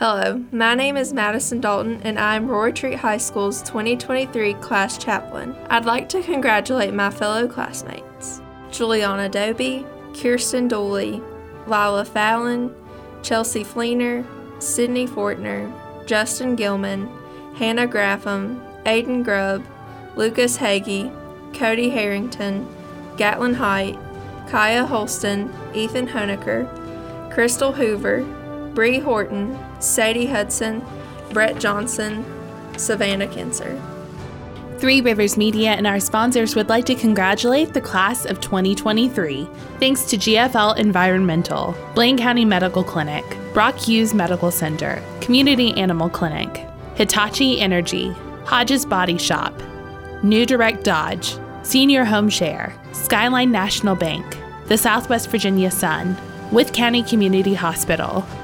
Hello, my name is Madison Dalton, and I am Roar Retreat High School's 2023 class chaplain. I'd like to congratulate my fellow classmates, Juliana Doby, Kirsten Dooley, Lila Fallon, Chelsea Fleener, Sydney Fortner, Justin Gilman, Hannah Graffam, Aiden Grubb, Lucas Hagee, Cody Harrington, Gatlin Height, Kaya Holston, Ethan Honecker, Crystal Hoover, Bree Horton, Sadie Hudson, Brett Johnson, Savannah Kinser. Three Rivers Media and our sponsors would like to congratulate the class of 2023. Thanks to GFL Environmental, Blaine County Medical Clinic, Brock Hughes Medical Center, Community Animal Clinic, Hitachi Energy, Hodges Body Shop, New Direct Dodge, Senior Home Share, Skyline National Bank, the Southwest Virginia Sun, Wythe County Community Hospital,